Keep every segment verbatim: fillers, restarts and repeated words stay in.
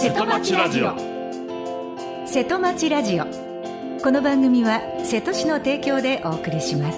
瀬戸町ラジオ。 瀬戸町ラジオ。この番組は瀬戸市の提供でお送りします。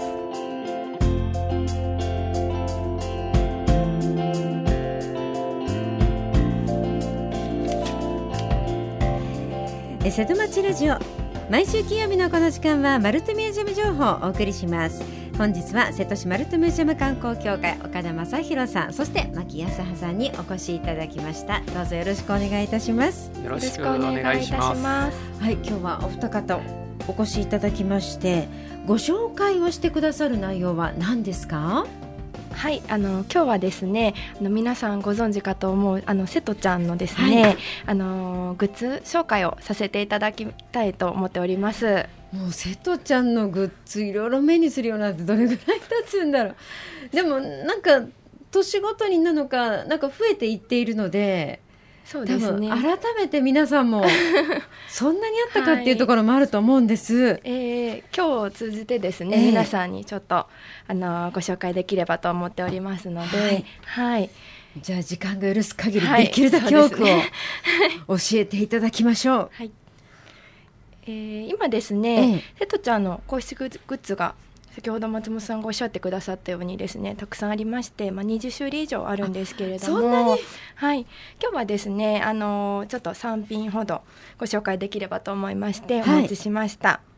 瀬戸町ラジオ、毎週金曜日のこの時間はマルトミュージアム情報をお送りします。本日は瀬戸市マルトミュージアム観光協会岡田正弘さん、そして牧康葉さんにお越しいただきました。どうぞよろしくお願いいたします。 よろしくお願いいたします。 はい、今日はお二方お越しいただきまして、ご紹介をしてくださる内容は何ですか？ はい、あの今日はですね、あの皆さんご存知かと思うあの瀬戸ちゃんのですね、はい、あのグッズ紹介をさせていただきたいと思っております。 もう瀬戸ちゃんのグッズいろいろ目にするようになってどれぐらい経つんだろう。でもなんか年ごとになのかなんか増えていっているので、 そうですね、 多分改めて皆さんもそんなにあったかっていうところもあると思うんです、はい。 えー、今日を通じてですね、えー、皆さんにちょっとあのご紹介できればと思っておりますので、はいはい、 じゃあ時間が許す限りできるだけ多くを、はい、教えていただきましょう。はい、 えー、今ですね、えー、瀬戸ちゃんの公式グッズが先ほど松本さんがおっしゃってくださったようにですね、たくさんありまして、まあ、にじゅっ種類以上あるんですけれども、 そんなに、 はい、今日はですね、あのちょっとさん品ほどご紹介できればと思いましてお持ちしました、はい。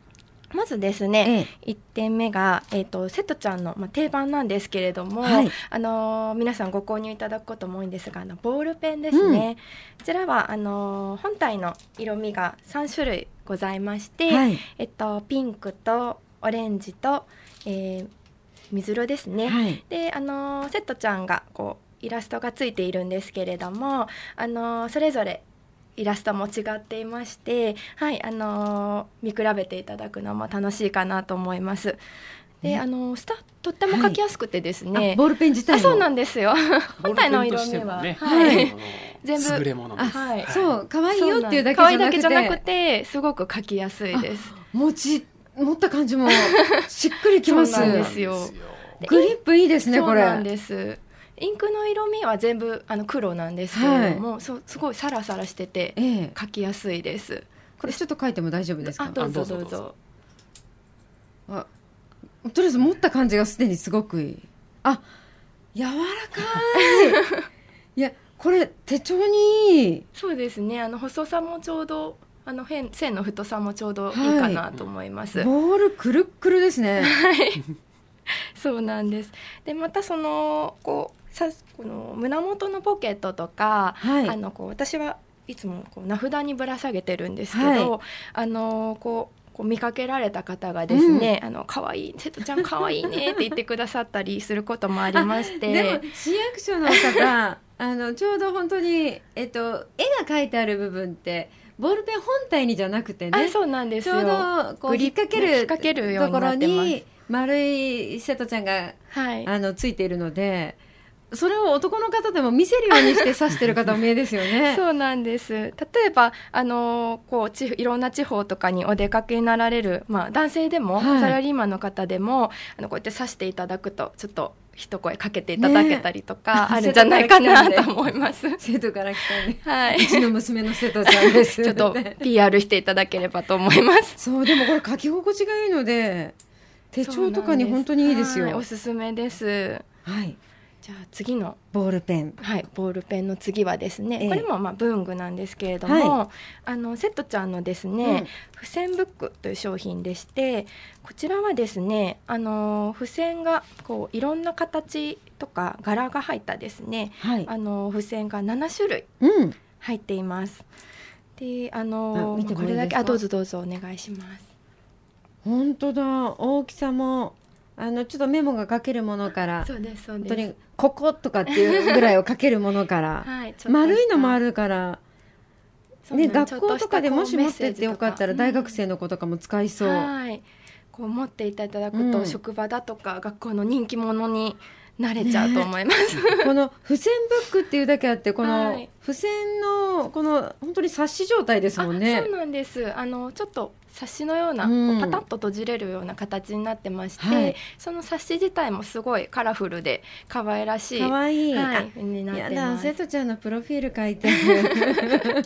まずですね、ええ、いってんめが、えーと、瀬戸ちゃんの、まあ、定番なんですけれども、はい、あの皆さんご購入いただくことも多いんですが、あのボールペンですね、うん、こちらはあの本体の色味がさん種類ございまして、はい、えっと、ピンクとオレンジと、えー、水色ですね、はい、であの瀬戸ちゃんがこうイラストがついているんですけれども、あのそれぞれイラストも違っていまして、はい、あの見比べていただくのも楽しいかなと思います。で、あのスタとっても描きやすくてですね、はい、 ボールペン自体もそうなんですよ本体の色味は、ね、はい、全部優れものです、 はい、 そう可愛いよっていうだけじゃなくて、 可愛いだけじゃなくてすごく描きやすいです。 持ち持った感じもしっくりきます。 そうなんですよ。 グリップいいですねこれ。 そうなんです。インクの色味は全部あの黒なんですけれども、はい、そすごいサラサラしてて描きやすいです、ええ、 これちょっと描いても大丈夫ですか？ あ、どうぞどうぞ。 あ、とりあえず持った感じがすでにすごくいい。あ、柔らかいいやこれ手帳にいい。 そうですね、あの細さもちょうどあの線の太さもちょうどいいかなと思います、はい、 ボールくるっくるですねはいそうなんです。でまたそのこうさこの胸元のポケットとか、はい、あのこう私はいつもこう名札にぶら下げてるんですけど、はい、あのこうこう見かけられた方がですね、うん、あの可愛い瀬戸ちゃん可愛いねって言ってくださったりすることもありましてでも市役所の方あのちょうど本当に、えっと、絵が描いてある部分ってボールペン本体にじゃなくてね、 あ、そうなんですよ。 ちょうどこう引っ掛ける、引っ掛けるようになってます。ところに丸い瀬戸ちゃんが、はい、あのついているので、それを男の方でも見せるようにして指してる方お見えですよねそうなんです。例えばあのこういろんな地方とかにお出かけになられる、まあ、男性でも、はい、サラリーマンの方でもあのこうやって指していただくとちょっと一声かけていただけたりとかあるんじゃないかなと思います。 生徒から来たね、 はい、 うちの娘の瀬戸ちゃんですちょっと ピーアール していただければと思います。 そう、でもこれ書き心地がいいので手帳とかに本当にいいですよ。 はい、おすすめです。 はい、 じゃあ次のボールペン、 はい、ボールペンの次はですね、えー、これもまあ文具なんですけれども、はい、あの瀬戸ちゃんのですね、うん、付箋ブックという商品でして、こちらはですね、あの付箋がこういろんな形とか柄が入ったですね、はい、あの付箋がなな種類入っています、うん、であのあこれだけあどうぞどうぞお願いします。 本当だ、大きさもあのちょっとメモが書けるものからそうですそうです、 本当にこことかっていうぐらいを書けるものから、はい、丸いのもあるから、ね、学校とかでもし持ってってよかったら大学生の子とかも使いそう、うん、 はい、こう持っていただくと、うん、職場だとか学校の人気者になれちゃうと思います、ね、 この付箋ブックっていうだけあってこの付箋のこの本当に冊子状態ですもんね。 あ、そうなんです。あのちょっと冊子のような、うん、こうパタッと閉じれるような形になってまして、はい、その冊子自体もすごいカラフルで可愛らしい、 可愛い、 はい、になってます。 やだ、瀬戸ちゃんのプロフィール書いてる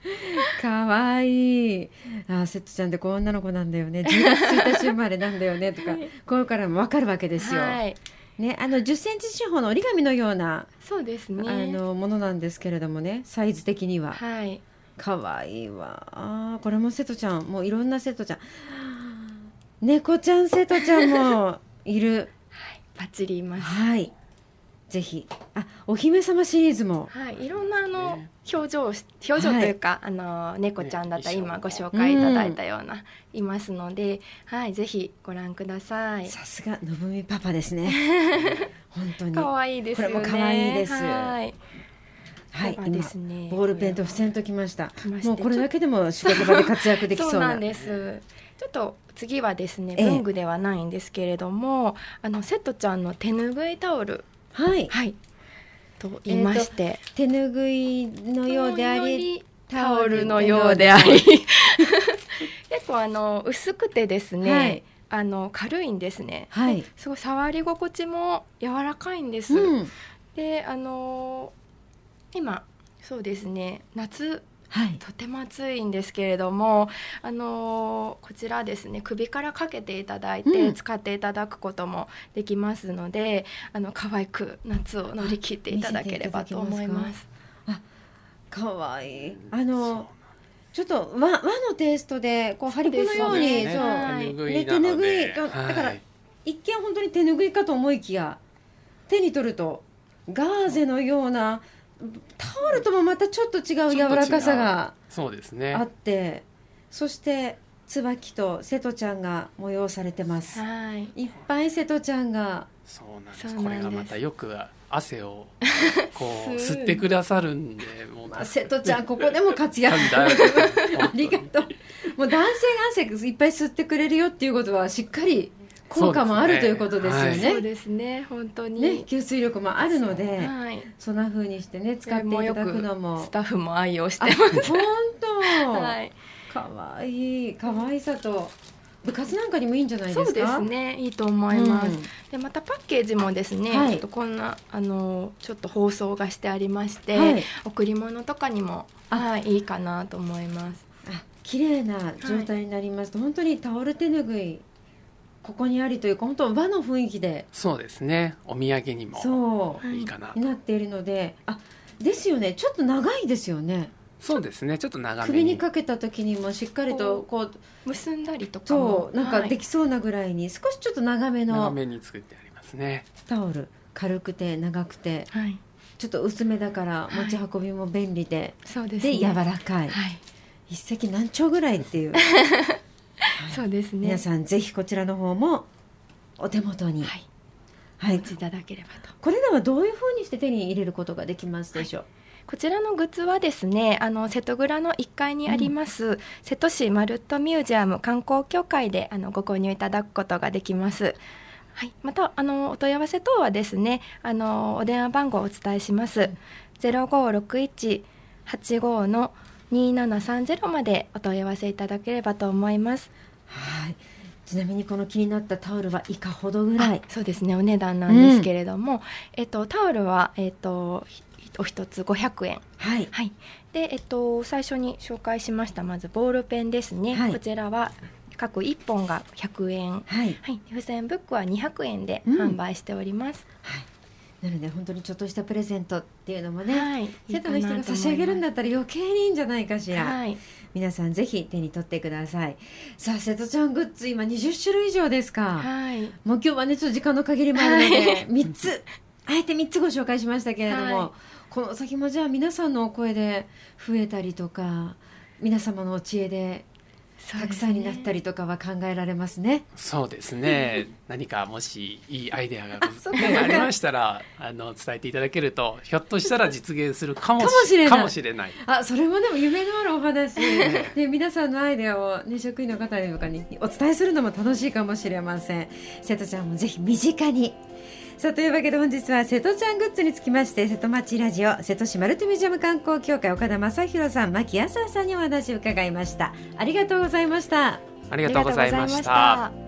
かわいい。あ、瀬戸ちゃんってこう女の子なんだよね、じゅうがつついたち生まれなんだよねとかこれからも分かるわけですよ、 はいね、あのじゅっセンチ四方の折り紙のようなそうですね、 あのものなんですけれどもね、サイズ的には、 はい、 かわいいわ。あ、これも瀬戸ちゃん、もういろんな瀬戸ちゃん、猫ちゃん瀬戸ちゃんもいる、 はい、バッチリいます。 はい、ぜひ。あ、お姫様シリーズも、 はい、いろんなあの表情表情というか、はい、あの猫ちゃんだったら今ご紹介いただいたような、うん、いますので、はい、ぜひご覧ください。 さすがのぶみパパですね本当に可愛いですよね。 これも可愛いです。 はい、 はい、 ですね、 今ボールペンと付箋ときました。もうこれだけでも仕事場で活躍できそうな。 そうなんです。ちょっと次はですね、文具ではないんですけれども、ええ、あの瀬戸ちゃんの手ぬぐいタオル、はい、はい、と言いまして、 えー、手ぬぐいのようでありタオルのようであり結構あの薄くてですね、はい、あの軽いんですね、はい、すごい触り心地も柔らかいんです、うん、であの今そうですね、夏、はい、とても暑いんですけれども、あのー、こちらですね、首からかけていただいて使っていただくこともできますので、うん、あの可愛く夏を乗り切っていただければと思います。 あ、かわいい。あのちょっと和、和のテイストでこう張り子のように、そう、 手ぬぐいなので、 だから一見本当に手ぬぐいかと思いきや、手に取るとガーゼのような、タオルともまたちょっと違う柔らかさがあって、 そうですね、 そして椿と瀬戸ちゃんが催されてます、はい、いっぱい瀬戸ちゃんが。 そうなんです。これがまたよく汗をこう吸ってくださるんで、もう、 まあ、瀬戸ちゃんここでも活躍ありがとう。もう男性が汗いっぱい吸ってくれるよっていうことはしっかり効果もあるということですよね。 そうですね、本当に、 ね、吸水力もあるので、はい、そんな風にしてね使っていただくのもスタッフも愛用してます。 本当、はい、かわいい。かわいさと部活なんかにもいいんじゃないですか。 そうですね、いいと思います、うん、でまたパッケージもですね、はい、ちょっとこんなあのちょっと包装がしてありまして、はい、贈り物とかにも、はい、いいかなと思います。 あ、綺麗な状態になりますと、はい、本当にタオル手ぬぐいここにありというか、本当和の雰囲気で、 そうですね、お土産にもいいかなと、 になっているので、あ、ですよね、ちょっと長いですよね。 そうですね、ちょっと長めに首にかけた時にもしっかりとこう結んだりとかも、 そうなんかできそうなぐらいに、少しちょっと長めの長めに作ってありますね。 タオル、軽くて長くて、はい、ちょっと薄めだから持ち運びも便利で、 はい、で, で柔らかい、はい、一石何鳥ぐらいっていうそうですね、 皆さんぜひこちらの方もお手元に、はいはい、お持ちいただければと。 これらはどういうふうにして手に入れることができますでしょう。はい、 こちらのグッズはですね、あの瀬戸蔵のいっかいにあります、うん、瀬戸市まるっとミュージアム観光協会であのご購入いただくことができます。はい、またあのお問い合わせ等はですね、あのお電話番号をお伝えします、うん、ゼロごろくいちはちごのにななさんゼロまでお問い合わせいただければと思います。 はい、ちなみにこの気になったタオルはいかほどぐらい。 そうですね、お値段なんですけれども、うん、えっと、タオルは、えっと、お一つごひゃくえん、はいはい、で、えっと、最初に紹介しましたまずボールペンですね、はい、こちらは各いっぽんがひゃくえん、はいはい、付箋ブックはにひゃくえんで販売しております、うん、はい、 なので本当にちょっとしたプレゼントっていうのもね、はい、生徒の人が差し上げるんだったら余計にいいんじゃないかしら、はい、皆さんぜひ手に取ってください。さあ、瀬戸ちゃんグッズ今にじゅっしゅるい以上ですか、はい、もう今日はねちょっと時間の限りもあるので、はい、みっつあえてみっつご紹介しましたけれども、はい、この先もじゃあ皆さんのお声で増えたりとか、皆様のお知恵でたくさんになったりとかは考えられますね。 そうですね何かもしいいアイデアが、ね、ありましたらあの伝えていただけると、ひょっとしたら実現するかもしれない。かもしれない。 あ、それもでも夢のあるお話で、皆さんのアイデアを、ね、職員の方とかにお伝えするのも楽しいかもしれません。瀬戸ちゃんもぜひ身近に。さあ、というわけで本日は瀬戸ちゃんグッズにつきまして、瀬戸町ラジオ瀬戸市マルティミュージアム観光協会岡田正弘さん、牧康さんにお話を伺いました。ありがとうございました。 ありがとうございました。